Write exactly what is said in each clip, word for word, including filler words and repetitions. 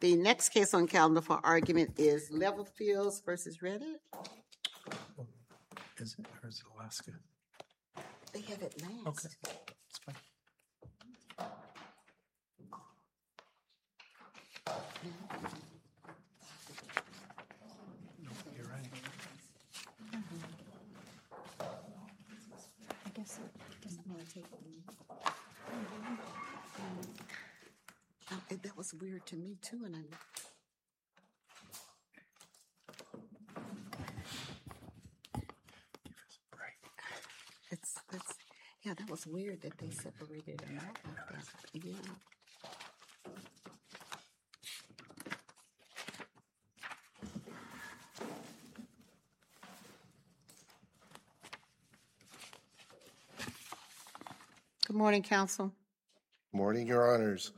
The next case on calendar for argument is Level Fields versus Reddit. Is it, or is it Alaska? They have it last. Okay, it's fine. No, you're right. I guess, I guess I'm gonna take it. Oh, it- that was weird to me too, and I. It's, it's, yeah, that was weird that they separated them out like that. Yeah. Good morning, counsel. Morning, Your Honors.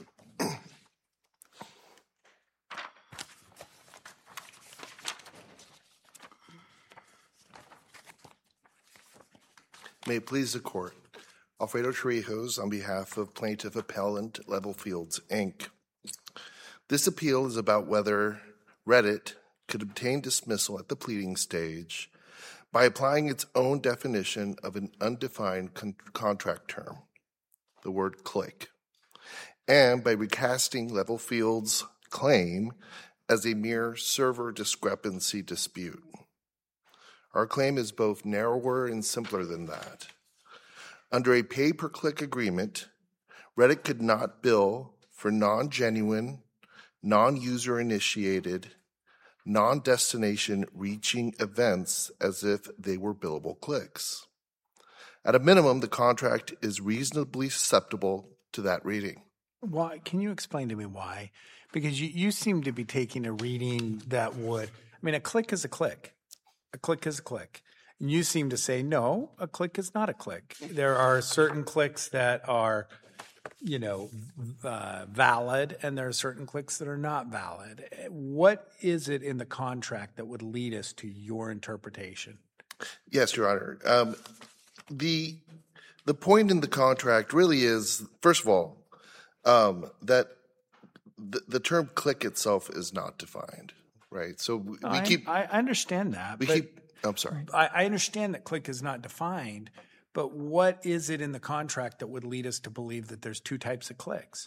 May it please the Court. Alfredo Torrijos on behalf of Plaintiff Appellant Level Fields, Incorporated. This appeal is about whether Reddit could obtain dismissal at the pleading stage by applying its own definition of an undefined con- contract term, the word click, and by recasting Level Fields' claim as a mere server discrepancy dispute. Our claim is both narrower and simpler than that. Under a pay-per-click agreement, Reddit could not bill for non-genuine, non-user-initiated, non-destination reaching events as if they were billable clicks. At a minimum, the contract is reasonably susceptible to that reading. Why? Can you explain to me why? Because you, you seem to be taking a reading that would, I mean, a click is a click. A click is a click. And you seem to say, no, a click is not a click. There are certain clicks that are, you know, uh, valid, and there are certain clicks that are not valid. What is it in the contract that would lead us to your interpretation? Yes, Your Honor. Um, the the point in the contract really is, first of all, um, that the, the term click itself is not defined, right? So we, we I, keep I understand that. we but keep. I'm sorry. I, I understand that click is not defined, but what is it in the contract that would lead us to believe that there's two types of clicks?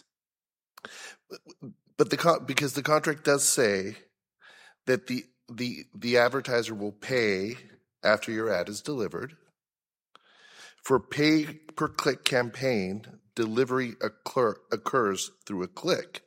But the con- because the contract does say that the the the advertiser will pay after your ad is delivered. For pay per click campaign, delivery occur- occurs through a click,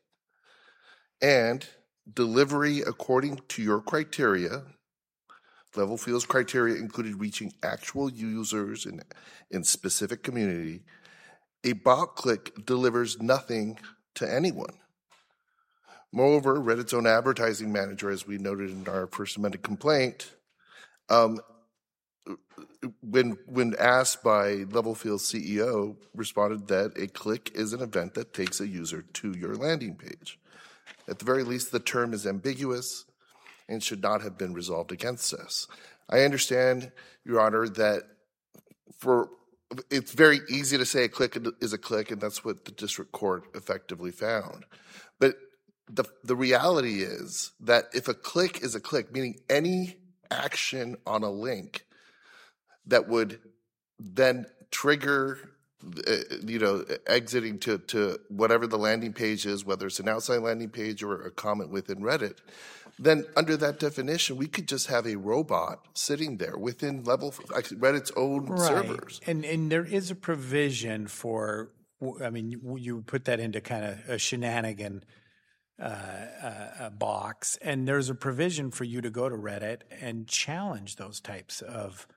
and delivery according to your criteria. Level Fields criteria included reaching actual users in in specific community. A bot click delivers nothing to anyone. Moreover, Reddit's own advertising manager, as we noted in our First Amendment complaint, um, when when asked by Level Fields C E O, responded that a click is an event that takes a user to your landing page. At the very least, the term is ambiguous and should not have been resolved against us. I understand, Your Honor, that for it's very easy to say a click is a click, and that's what the district court effectively found. But the the reality is that if a click is a click, meaning any action on a link that would then trigger, uh, you know, exiting to, to whatever the landing page is, whether it's an outside landing page or a comment within Reddit, then under that definition, we could just have a robot sitting there within Level Reddit's own right. servers. And and there is a provision for, I mean, you, you put that into kind of a shenanigan uh, uh, a box, and there's a provision for you to go to Reddit and challenge those types of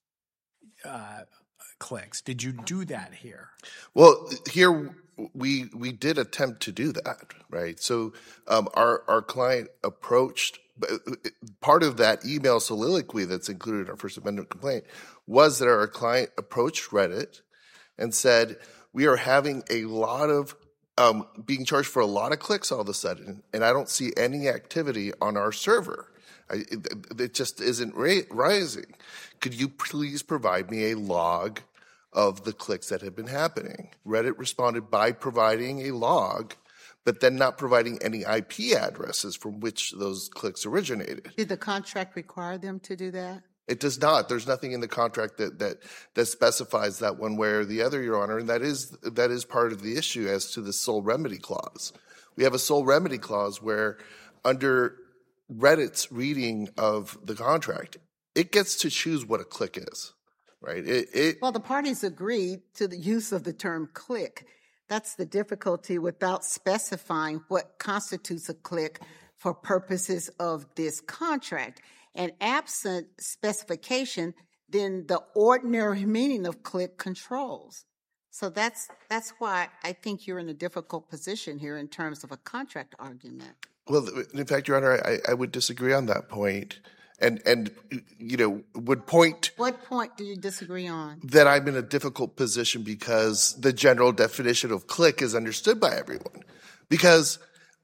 uh, clicks. Did you do that here? Well, here we we did attempt to do that, right? So um, our our client approached. Part of that email soliloquy that's included in our First Amendment complaint was that our client approached Reddit and said, "We are having a lot of um, being charged for a lot of clicks all of a sudden, and I don't see any activity on our server. I, it, it just isn't ra- rising. Could you please provide me a log of the clicks that have been happening?" Reddit responded by providing a log, but then not providing any I P addresses from which those clicks originated. Did the contract require them to do that? It does not. There's nothing in the contract that that that specifies that one way or the other, Your Honor, and that is that is part of the issue as to the sole remedy clause. We have a sole remedy clause where, under Reddit's reading of the contract, it gets to choose what a click is, right? It, it Well, the parties agreed to the use of the term click. That's the difficulty without specifying what constitutes a click for purposes of this contract. And absent specification, then the ordinary meaning of click controls. So that's that's why I think you're in a difficult position here in terms of a contract argument. Well, in fact, Your Honor, I, I would disagree on that point, and and you know would point. What point do you disagree on? That I'm in a difficult position because the general definition of click is understood by everyone, because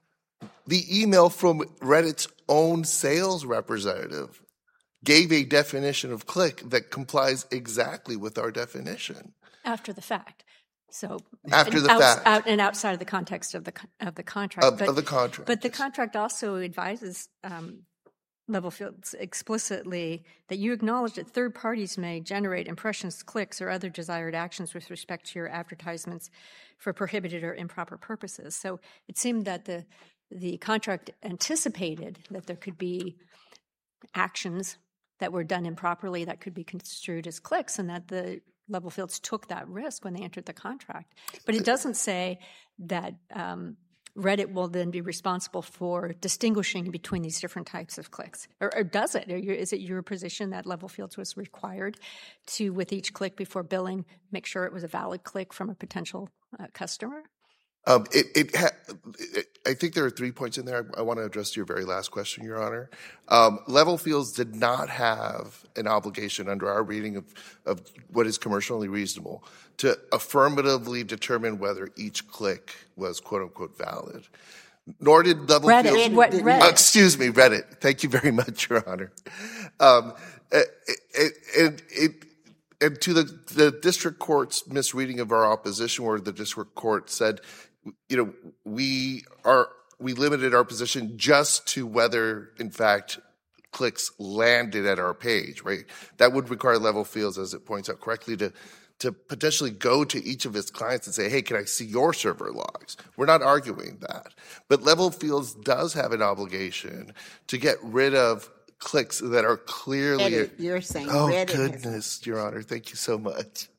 the email from Reddit's own sales representative gave a definition of click that complies exactly with our definition. After the fact. So After the outs- fact. out and outside of the context of the con- of the contract. Of, but, of the contract. but the contract also advises um, Level Fields explicitly that you acknowledge that third parties may generate impressions, clicks, or other desired actions with respect to your advertisements for prohibited or improper purposes. So it seemed that the the contract anticipated that there could be actions that were done improperly that could be construed as clicks, and that the Level Fields took that risk when they entered the contract. But it doesn't say that um, Reddit will then be responsible for distinguishing between these different types of clicks. Or, or does it? Or you, is it your position that Level Fields was required to, with each click before billing, make sure it was a valid click from a potential uh, customer? Um, it, it, ha- it, I think there are three points in there. I, I want to address your very last question, Your Honor. Um, Level Fields did not have an obligation under our reading of, of what is commercially reasonable to affirmatively determine whether each click was quote unquote valid. Nor did Level Reddit. Fields. What, Reddit. Uh, excuse me, Reddit. Thank you very much, Your Honor. Um, it, it, it, it And to the, the district court's misreading of our opposition, where the district court said, you know, we are we limited our position just to whether, in fact, clicks landed at our page, right? That would require Level Fields, as it points out correctly, to to potentially go to each of its clients and say, hey, can I see your server logs? We're not arguing that. But Level Fields does have an obligation to get rid of clicks that are clearly Reddit, you're saying oh Reddit goodness, Your Honor, thank you so much.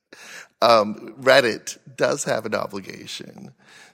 Um, Reddit does have an obligation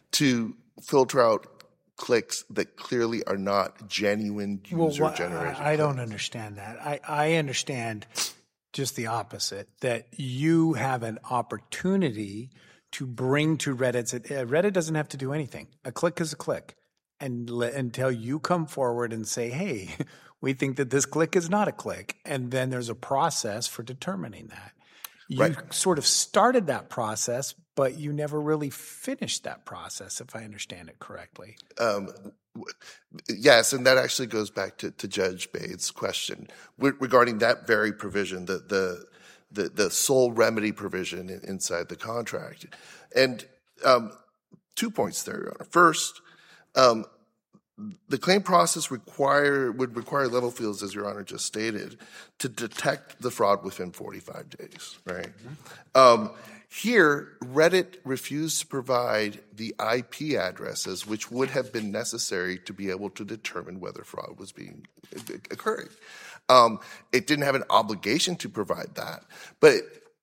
to filter out clicks that clearly are not genuine Well, user wha- generated. I, I don't clicks. understand that. I, I understand just the opposite, that you have an opportunity to bring to Reddit's. Uh, Reddit doesn't have to do anything. A click is a click. And le- until you come forward and say, hey, we think that this click is not a click. And then there's a process for determining that. You Right. sort of started that process, but you never really finished that process, if I understand it correctly. Um, w- yes, and that actually goes back to, to Judge Bates' question With, regarding that very provision, the the the, the sole remedy provision in, inside the contract. And um, two points there, Your Honor. First, um, the claim process require would require Level Fields, as Your Honor just stated, to detect the fraud within forty-five days, right? Mm-hmm. Um, here, Reddit refused to provide the I P addresses which would have been necessary to be able to determine whether fraud was being occurring. Um, it didn't have an obligation to provide that, but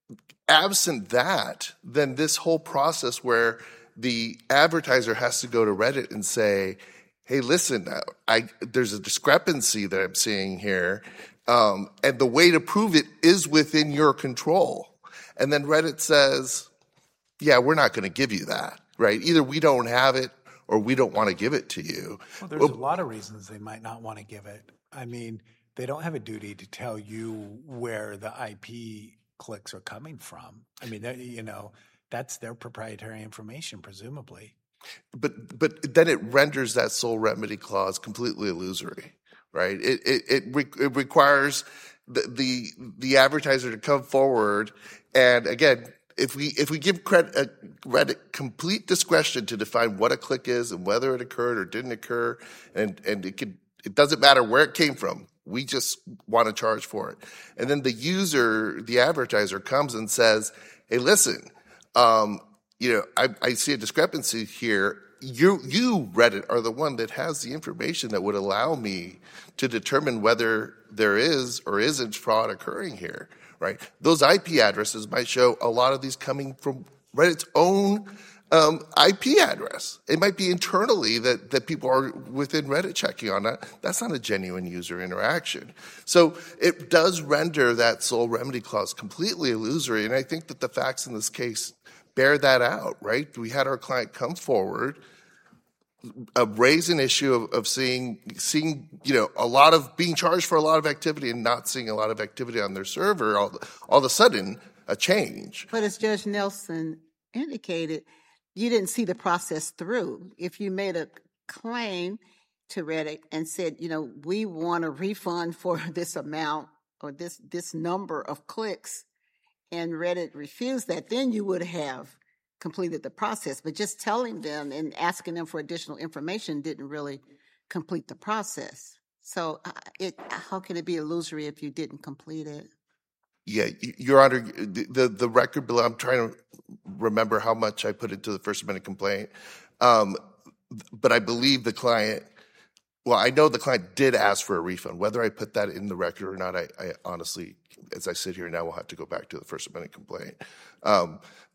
absent that, then this whole process where the advertiser has to go to Reddit and say, hey, listen, I, there's a discrepancy that I'm seeing here, um, and the way to prove it is within your control. And then Reddit says, yeah, we're not going to give you that, right? Either we don't have it or we don't want to give it to you. Well, there's a lot of reasons they might not want to give it. I mean, they don't have a duty to tell you where the I P clicks are coming from. I mean, you know, that's their proprietary information, presumably. But but then it renders that sole remedy clause completely illusory, right? It it it, re- it requires the, the the advertiser to come forward, and again, if we if we give credit, uh, Reddit complete discretion to define what a click is and whether it occurred or didn't occur, and and it could it doesn't matter where it came from. We just want to charge for it. And then the user, the advertiser, comes and says, "Hey, listen, um, you know, I, I see a discrepancy here. You, you, Reddit, are the one that has the information that would allow me to determine whether there is or isn't fraud occurring here, right? Those I P addresses might show a lot of these coming from Reddit's own um, I P address. It might be internally that, that people are within Reddit checking on that. That's not a genuine user interaction. So it does render that sole remedy clause completely illusory, and I think that the facts in this case bear that out, right? We had our client come forward, uh, raise an issue of, of seeing, seeing, you know, a lot of being charged for a lot of activity and not seeing a lot of activity on their server. All, all of a sudden, a change. But as Judge Nelson indicated, you didn't see the process through. If you made a claim to Reddit and said, you know, we want a refund for this amount or this this number of clicks, and Reddit refused that, then you would have completed the process. But just telling them and asking them for additional information didn't really complete the process. So uh, it, how can it be illusory if you didn't complete it? Yeah, Your Honor, the, the, the record below, I'm trying to remember how much I put into the First Amendment complaint, um, but I believe the client, well, I know the client did ask for a refund. Whether I put that in the record or not, I, I honestly, as I sit here now, will have to go back to the First Amendment complaint. Um,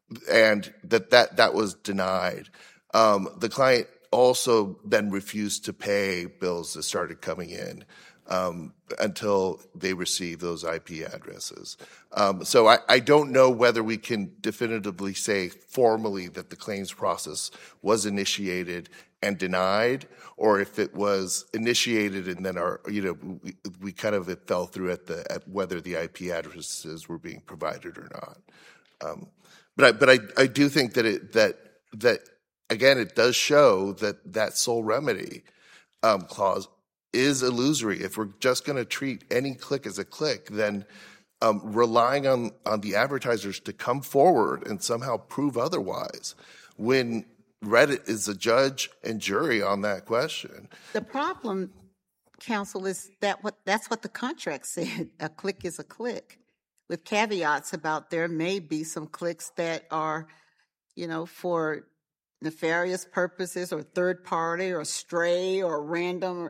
and that, that, that was denied. Um, the client also then refused to pay bills that started coming in um, until they received those I P addresses. Um, so I, I don't know whether we can definitively say formally that the claims process was initiated and denied, or if it was initiated and then our, you know, we, we kind of it fell through at the at whether the I P addresses were being provided or not. Um, but I, but I, I do think that it that that again it does show that that sole remedy um, clause is illusory. If we're just going to treat any click as a click, then um, relying on on the advertisers to come forward and somehow prove otherwise, when Reddit is a judge and jury on that question. The problem, counsel, is that what that's what the contract said. A click is a click, with caveats about there may be some clicks that are, you know, for nefarious purposes or third party or stray or random.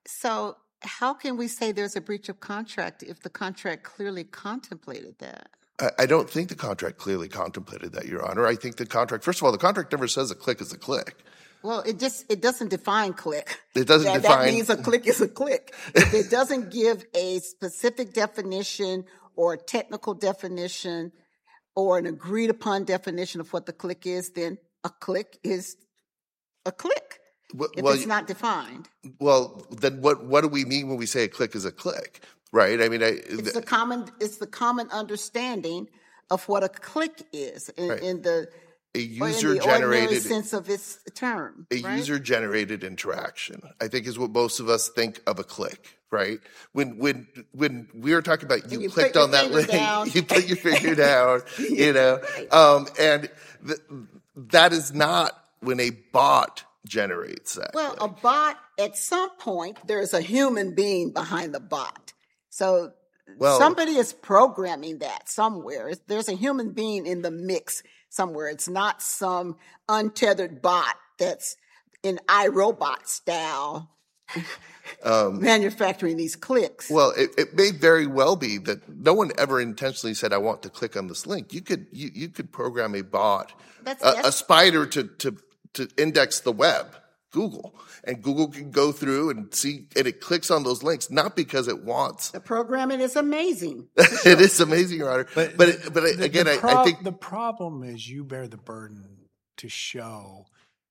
So how can we say there's a breach of contract if the contract clearly contemplated that? I don't think the contract clearly contemplated that, Your Honor. I think the contract, first of all, the contract never says a click is a click. Well, it just, it doesn't define click. It doesn't that, define. That means a click is a click. If it doesn't give a specific definition or a technical definition or an agreed upon definition of what the click is, then a click is a click. Well, if it's not defined. Well, then what, what do we mean when we say a click is a click? Right. I mean, I, it's the common it's the common understanding of what a click is in, right. in the a user generated sense of its term. A right? user generated interaction, I think, is what most of us think of a click. Right. When when when we were talking about you, you clicked on that link, you put your finger down, you know, um, and th- that is not when a bot generates that. Well, click. A bot at some point there's a human being behind the bot. So well, somebody is programming that somewhere. There's a human being in the mix somewhere. It's not some untethered bot that's in iRobot style um, manufacturing these clicks. Well, it, it may very well be that no one ever intentionally said, I want to click on this link. You could you, you could program a bot, that's, a, that's, a spider to, to, to index the web. Google, and Google can go through and see, and it clicks on those links, not because it wants. The programming is amazing. It is amazing, Your Honor. But, but, it, but the, again, the I, pro- I think. The problem is you bear the burden to show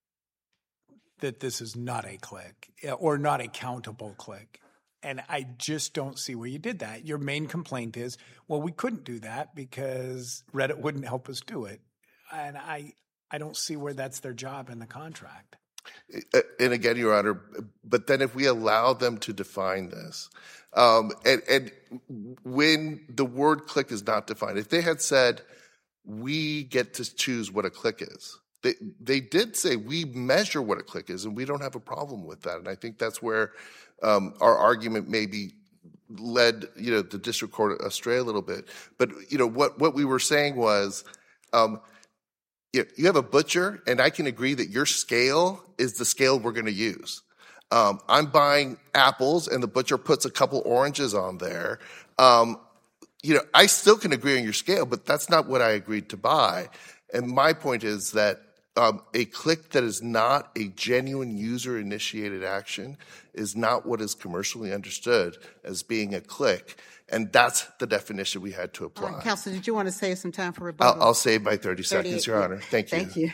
that this is not a click or not a countable click. And I just don't see where you did that. Your main complaint is, well, we couldn't do that because Reddit wouldn't help us do it. And I, I don't see where that's their job in the contract. And again, Your Honor, but then if we allow them to define this, um, and, and when the word click is not defined, if they had said we get to choose what a click is. They they did say we measure what a click is, and we don't have a problem with that. And I think that's where um, our argument maybe led, you know, the district court astray a little bit. But you know what what we were saying was, um, you, you have a butcher, and I can agree that your scale is the scale we're going to use. Um, I'm buying apples, and the butcher puts a couple oranges on there. Um, you know, I still can agree on your scale, but that's not what I agreed to buy. And my point is that Um, a click that is not a genuine user-initiated action is not what is commercially understood as being a click, and that's the definition we had to apply. All right, Counsel, did you want to save some time for rebuttal? I'll, I'll save my thirty seconds, Your Honor. Thank you. Thank you.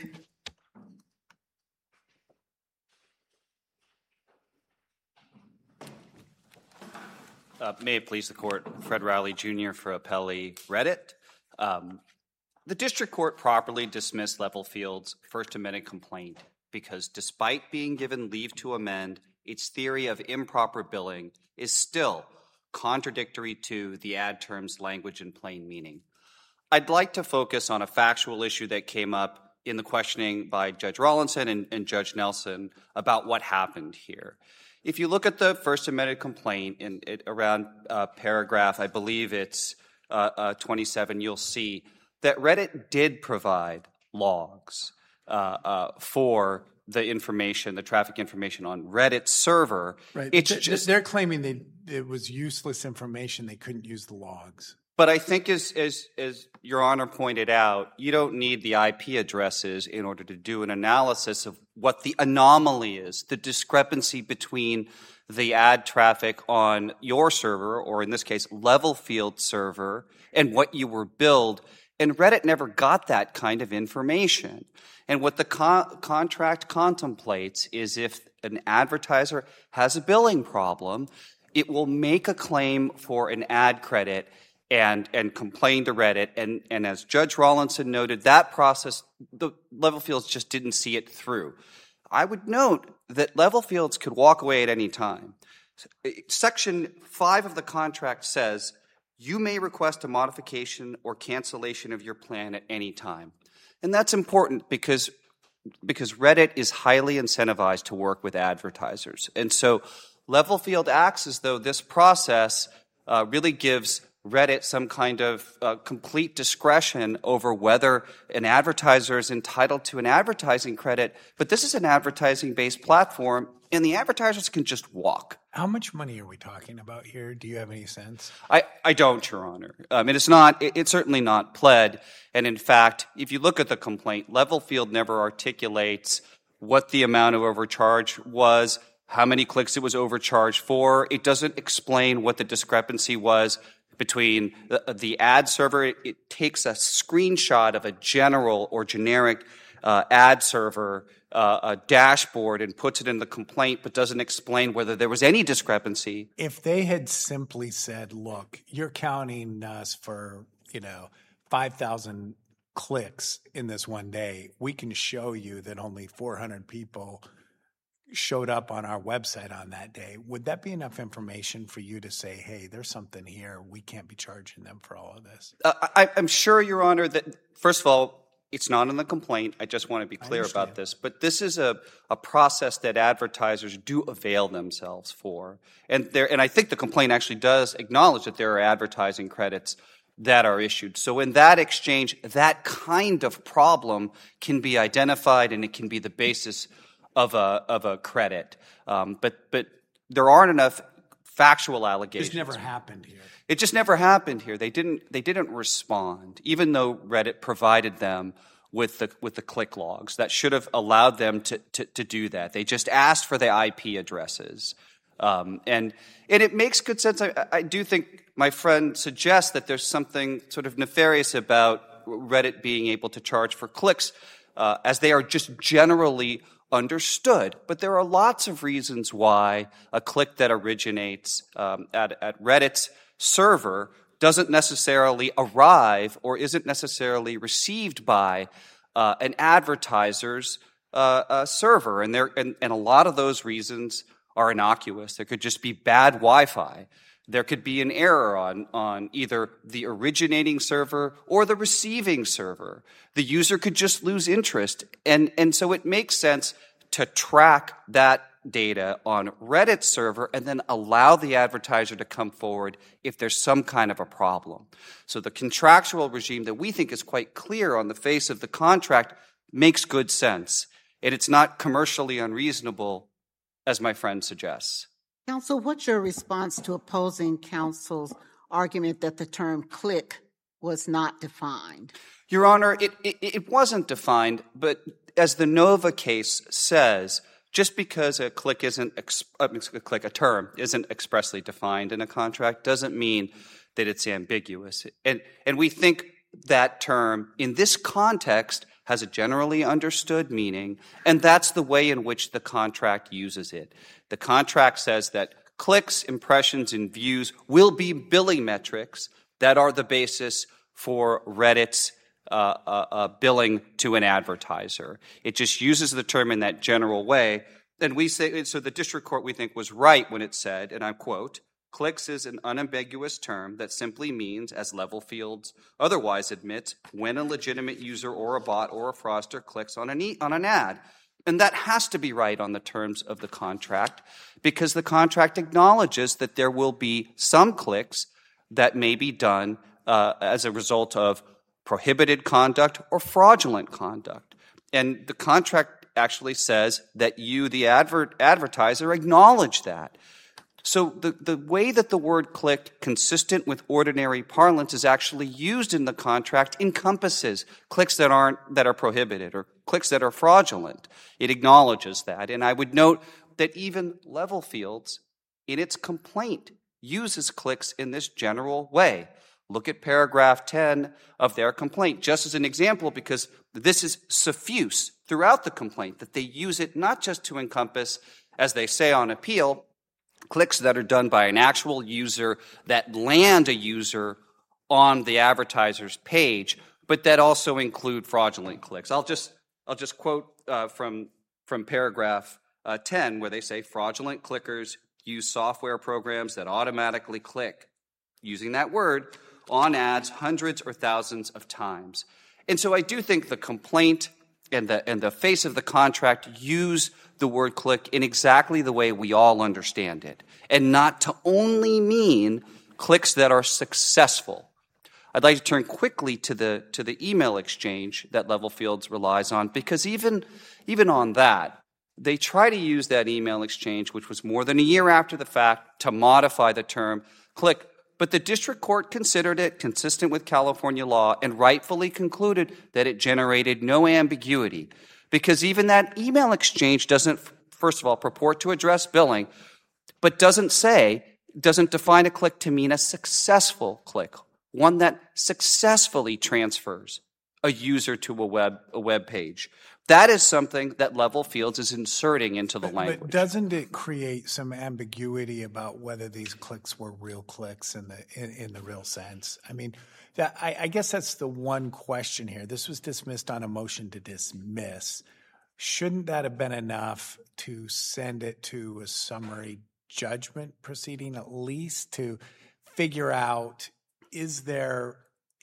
Uh, may it please the Court, Fred Riley, Junior for Appellee Reddit. Um, The district court properly dismissed Levelfield's First Amendment complaint because despite being given leave to amend, its theory of improper billing is still contradictory to the ad term's language and plain meaning. I'd like to focus on a factual issue that came up in the questioning by Judge Rawlinson and, and Judge Nelson about what happened here. If you look at the First Amendment complaint in it, around uh, paragraph, I believe it's uh, uh, twenty-seven, you'll see that Reddit did provide logs uh, uh, for the information, the traffic information on Reddit's server. Right. It's Th- just, they're claiming they, it was useless information. They couldn't use the logs. but I think as, as, as Your Honor pointed out, you don't need the I P addresses in order to do an analysis of what the anomaly is, the discrepancy between the ad traffic on your server, or in this case, Levelfield server, and what you were billed. And Reddit never got that kind of information. And what the con- contract contemplates is if an advertiser has a billing problem, it will make a claim for an ad credit and and complain to Reddit. And, and as Judge Rawlinson noted, that process, the Levelfields just didn't see it through. I would note that Levelfields could walk away at any time. Section five of the contract says, you may request a modification or cancellation of your plan at any time. And that's important because, because Reddit is highly incentivized to work with advertisers. And so Levelfield acts as though this process uh, really gives Reddit some kind of uh, complete discretion over whether an advertiser is entitled to an advertising credit. But this is an advertising-based platform, and the advertisers can just walk. How much money are we talking about here? Do you have any sense? I, I don't, Your Honor. Um, it is not, it, it's certainly not pled. And in fact, if you look at the complaint, Levelfield never articulates what the amount of overcharge was, how many clicks it was overcharged for. It doesn't explain what the discrepancy was between the, the ad server. It, it takes a screenshot of a general or generic uh, ad server uh, a dashboard and puts it in the complaint, but doesn't explain whether there was any discrepancy. If they had simply said, look, you're counting us for, you know, five thousand clicks in this one day, we can show you that only four hundred people showed up on our website on that day, would that be enough information for you to say, hey, there's something here, we can't be charging them for all of this? Uh, I, I'm sure, Your Honor, that, first of all, it's not in the complaint. I just want to be clear about this. But this is a, a process that advertisers do avail themselves for. And there, and I think the complaint actually does acknowledge that there are advertising credits that are issued. So in that exchange, that kind of problem can be identified and it can be the basis of a of a credit. Um, but but there aren't enough factual allegations. This never happened here. It just never happened here. They didn't they didn't respond, even though Reddit provided them with the with the click logs that should have allowed them to to, to do that. They just asked for the I P addresses. Um, and and it makes good sense. I, I do think my friend suggests that there's something sort of nefarious about Reddit being able to charge for clicks, uh, as they are just generally understood. But there are lots of reasons why a click that originates um, at, at Reddit's server doesn't necessarily arrive or isn't necessarily received by uh, an advertiser's uh, uh, server. And, there, and, and a lot of those reasons are innocuous. There could just be bad Wi-Fi. There could be an error on, on either the originating server or the receiving server. The user could just lose interest. And, and so it makes sense to track that data on Reddit's server and then allow the advertiser to come forward if there's some kind of a problem. So the contractual regime that we think is quite clear on the face of the contract makes good sense. And it's not commercially unreasonable, as my friend suggests. Counsel, what's your response to opposing counsel's argument that the term click was not defined? Your Honor, it, it, it wasn't defined, but as the Nova case says, just because a click isn't ex- a click a term isn't expressly defined in a contract doesn't mean that it's ambiguous. And and we think that term in this context has a generally understood meaning, and that's the way in which the contract uses it. The contract says that clicks, impressions, and views will be billing metrics that are the basis for Reddit's Uh, uh, uh, billing to an advertiser. It just uses the term in that general way. And we say, so the district court, we think, was right when it said, and I quote, clicks is an unambiguous term that simply means, as Levelfields otherwise admits, when a legitimate user or a bot or a fraudster clicks on an, e- on an ad. And that has to be right on the terms of the contract because the contract acknowledges that there will be some clicks that may be done uh, as a result of prohibited conduct or fraudulent conduct. And the contract actually says that you, the adver- advertiser, acknowledge that. So the, the way that the word click, consistent with ordinary parlance, is actually used in the contract encompasses clicks that aren't that are prohibited or clicks that are fraudulent. It acknowledges that. And I would note that even Levelfields, in its complaint, uses clicks in this general way. Look at paragraph ten of their complaint, just as an example, because this is suffuse throughout the complaint, that they use it not just to encompass, as they say on appeal, clicks that are done by an actual user that land a user on the advertiser's page, but that also include fraudulent clicks. I'll just I'll just quote uh, from from paragraph uh, ten, where they say fraudulent clickers use software programs that automatically click, using that word, on ads hundreds or thousands of times. And so I do think the complaint and the and the face of the contract use the word click in exactly the way we all understand it, and not to only mean clicks that are successful. I'd like to turn quickly to the to the email exchange that Levelfields relies on, because even even on that, they try to use that email exchange, which was more than a year after the fact, to modify the term click. But the district court considered it consistent with California law and rightfully concluded that it generated no ambiguity, because even that email exchange doesn't, first of all, purport to address billing, but doesn't say, doesn't define a click to mean a successful click, one that successfully transfers a user to a web a web page. That is something that Levelfields is inserting into the but, language. But doesn't it create some ambiguity about whether these clicks were real clicks in the in, in the real sense? I mean, that, I, I guess that's the one question here. This was dismissed on a motion to dismiss. Shouldn't that have been enough to send it to a summary judgment proceeding, at least to figure out, is there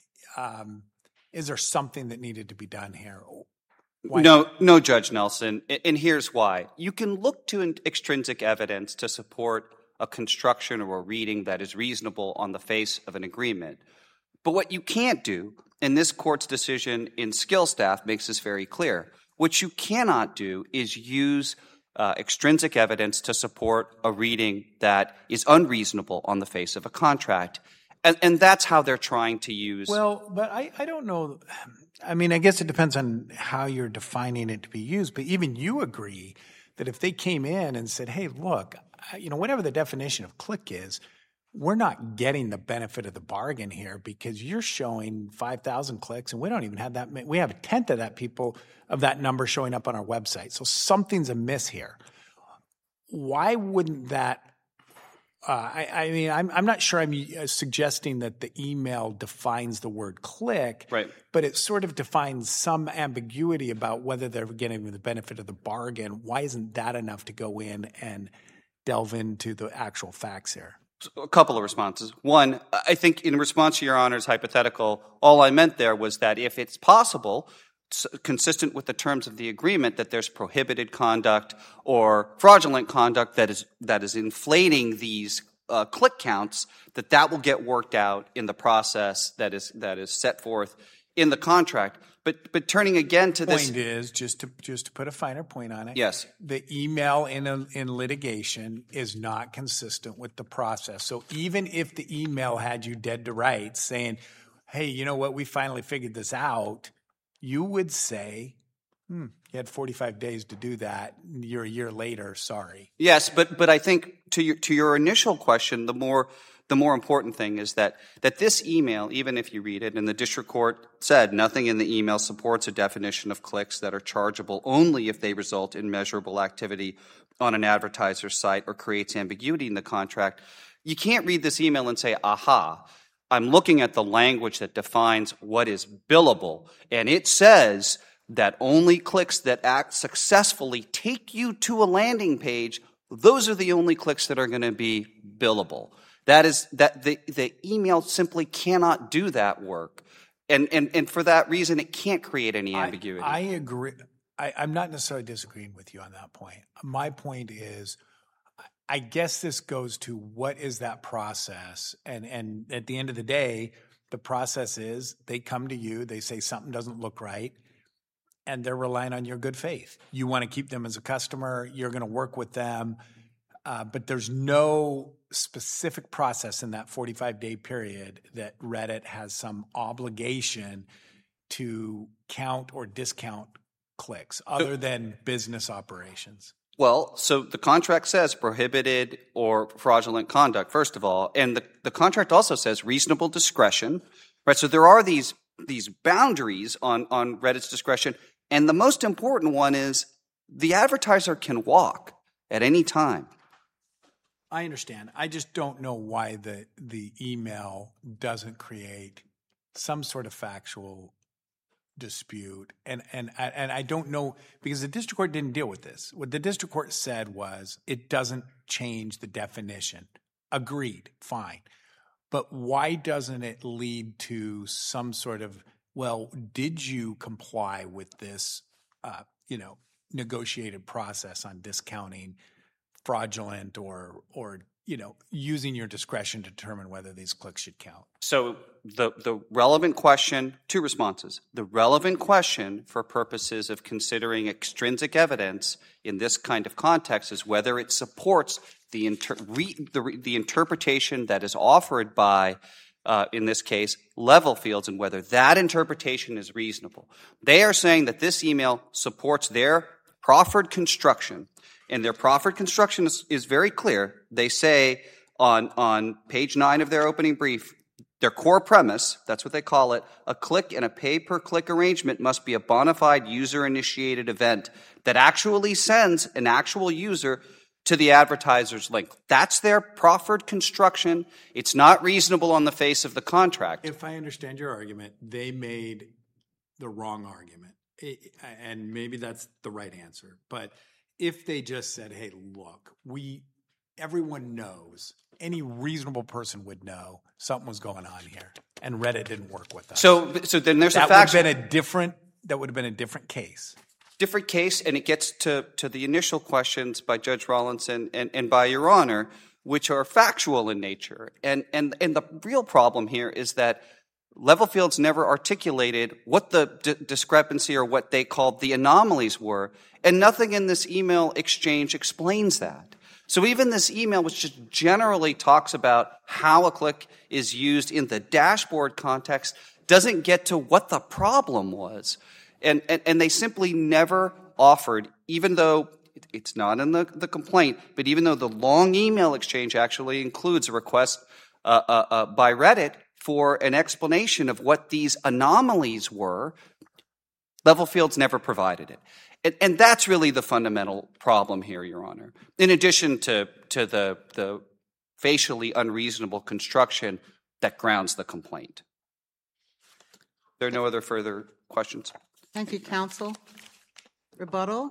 um, is there something that needed to be done here? Why no, not? no, Judge Nelson, and here's why. You can look to extrinsic evidence to support a construction or a reading that is reasonable on the face of an agreement. But what you can't do, and this court's decision in Skillstaff makes this very clear, what you cannot do is use uh, extrinsic evidence to support a reading that is unreasonable on the face of a contract. And, and that's how they're trying to use. Well, but I, I don't know. I mean, I guess it depends on how you're defining it to be used. But even you agree that if they came in and said, hey, look, you know, whatever the definition of click is, we're not getting the benefit of the bargain here because you're showing five thousand clicks and we don't even have that many. We have a tenth of that people of that number showing up on our website. So something's amiss here. Why wouldn't that Uh, I, I mean, I'm, I'm not sure I'm suggesting that the email defines the word click, right, but it sort of defines some ambiguity about whether they're getting the benefit of the bargain. Why isn't that enough to go in and delve into the actual facts here? A couple of responses. One, I think in response to Your Honor's hypothetical, all I meant there was that if it's possible, consistent with the terms of the agreement, that there's prohibited conduct or fraudulent conduct that is that is inflating these uh, click counts, that that will get worked out in the process that is that is set forth in the contract. But but turning again to this point is just to just to put a finer point on it. Yes. The email in a, in litigation is not consistent with the process. So even if the email had you dead to rights saying, "Hey, you know what? We finally figured this out," you would say, "Hmm, you had forty-five days to do that. You're a year later. Sorry." Yes, but but I think to your to your initial question, the more the more important thing is that that this email, even if you read it, and the district court said nothing in the email supports a definition of clicks that are chargeable only if they result in measurable activity on an advertiser's site or creates ambiguity in the contract. You can't read this email and say, aha, I'm looking at the language that defines what is billable, and it says that only clicks that act successfully take you to a landing page, those are the only clicks that are going to be billable. That is that the, the email simply cannot do that work. And, and and for that reason, it can't create any ambiguity. I, I agree. I, I'm not necessarily disagreeing with you on that point. My point is, I guess this goes to what is that process? And and at the end of the day, the process is they come to you, they say something doesn't look right, and they're relying on your good faith. You want to keep them as a customer, you're going to work with them, uh, but there's no specific process in that forty-five day period that Reddit has some obligation to count or discount clicks other than business operations. Well, so the contract says prohibited or fraudulent conduct, first of all, and the, the contract also says reasonable discretion, right? So there are these these boundaries on, on Reddit's discretion, and the most important one is the advertiser can walk at any time. I understand. I just don't know why the the email doesn't create some sort of factual dispute, and and and I don't know, because the district court didn't deal with this. What the district court said was it doesn't change the definition. Agreed, fine. But why doesn't it lead to some sort of, well, did you comply with this, uh, you know, negotiated process on discounting fraudulent or or you know, using your discretion to determine whether these clicks should count? So the, the relevant question, two responses. The relevant question for purposes of considering extrinsic evidence in this kind of context is whether it supports the, inter, re, the, the interpretation that is offered by, uh, in this case, Level Fields, and whether that interpretation is reasonable. They are saying that this email supports their proffered construction. And their proffered construction is, is very clear. They say on, on page nine of their opening brief, their core premise, that's what they call it, a click and a pay-per-click arrangement must be a bona fide user-initiated event that actually sends an actual user to the advertiser's link. That's their proffered construction. It's not reasonable on the face of the contract. If I understand your argument, they made the wrong argument. And maybe that's the right answer. But if they just said, hey, look, we, everyone knows, any reasonable person would know something was going on here, and Reddit didn't work with us. So, so then there's that a fact. Would have been a different, that would have been a different case. Different case, and it gets to, to the initial questions by Judge Rawlinson and, and by Your Honor, which are factual in nature. And, and, and the real problem here is that Level Fields never articulated what the d- discrepancy or what they called the anomalies were, and nothing in this email exchange explains that. So even this email, which just generally talks about how a click is used in the dashboard context, doesn't get to what the problem was. And, and, and they simply never offered, even though it's not in the, the complaint, but even though the long email exchange actually includes a request uh, uh, uh, by Reddit for an explanation of what these anomalies were, Level Fields never provided it. And, and that's really the fundamental problem here, Your Honor. In addition to, to the, the facially unreasonable construction that grounds the complaint. There are no other further questions. Thank you, counsel. Rebuttal?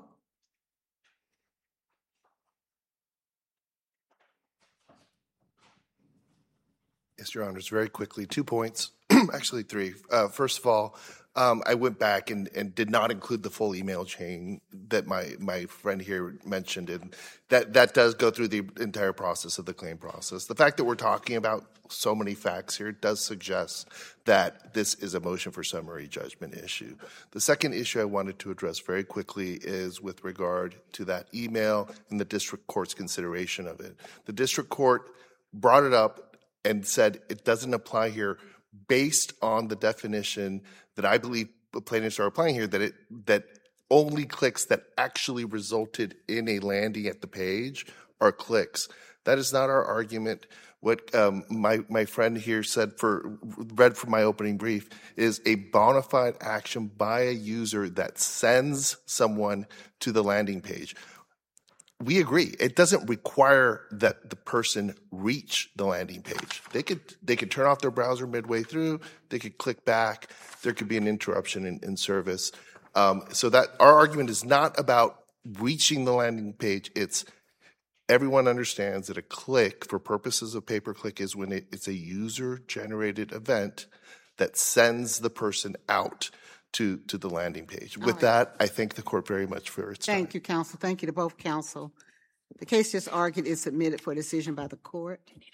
Yes, Your Honors, very quickly, two points, actually three. Uh, first of all, um, I went back and, and did not include the full email chain that my, my friend here mentioned, and that, that does go through the entire process of the claim process. The fact that we're talking about so many facts here does suggest that this is a motion for summary judgment issue. The second issue I wanted to address very quickly is with regard to that email and the district court's consideration of it. The district court brought it up and said it doesn't apply here based on the definition that I believe the plaintiffs are applying here, that it that only clicks that actually resulted in a landing at the page are clicks. That is not our argument. What um, my, my friend here said, for read from my opening brief, is a bona fide action by a user that sends someone to the landing page. We agree. It doesn't require that the person reach the landing page. They could they could turn off their browser midway through. They could click back. There could be an interruption in, in service. Um, so that our argument is not about reaching the landing page. It's everyone understands that a click, for purposes of pay-per-click, is when it, it's a user-generated event that sends the person out to, to the landing page. With right. that, I thank the court very much for its time. Thank you, counsel. Thank you to both counsel. The case just argued is submitted for decision by the court.